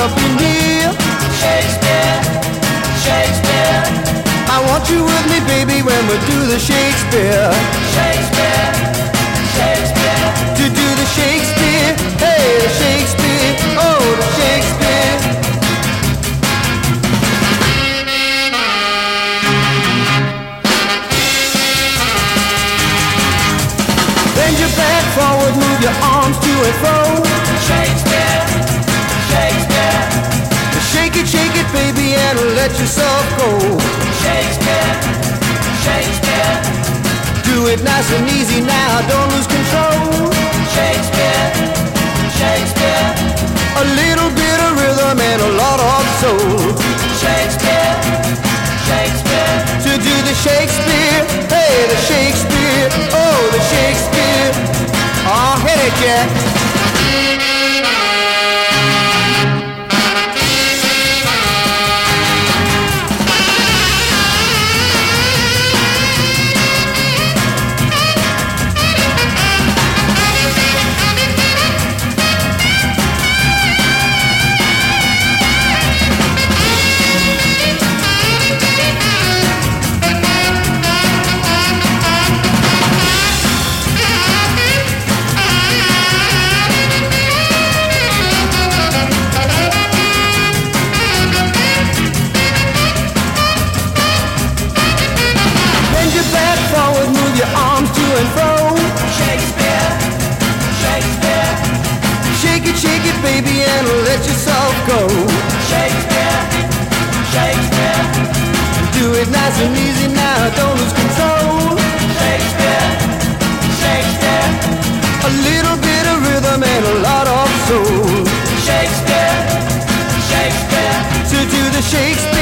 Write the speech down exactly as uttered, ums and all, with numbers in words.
wanna be near Shakespeare, Shakespeare, I want you with me, baby, when we do the Shakespeare. Shakespeare, Shakespeare, To do the Shakespeare, hey, the Shakespeare, oh, the Shakespeare. Bend your back forward, move your arms to and fro. Shakespeare, Shakespeare, Shake it, shake it, baby, and let yourself go. Shakespeare, Shakespeare, Do it nice and easy now, don't lose control. Shakespeare, Shakespeare, A little bit of rhythm and a lot of soul. Shakespeare, Shakespeare, To do the Shakespeare, hey, the Shakespeare, oh, the Shakespeare. Oh, hit it, Jack. Bend your back forward, move your arms to and fro. Shakespeare, Shakespeare, Shake it, shake it, baby, and let yourself go. Shakespeare, Shakespeare, Do it nice and easy now, don't lose control. Shakespeare, Shakespeare, A little bit of rhythm and a lot of soul. Shakespeare, Shakespeare, To do the Shakespeare.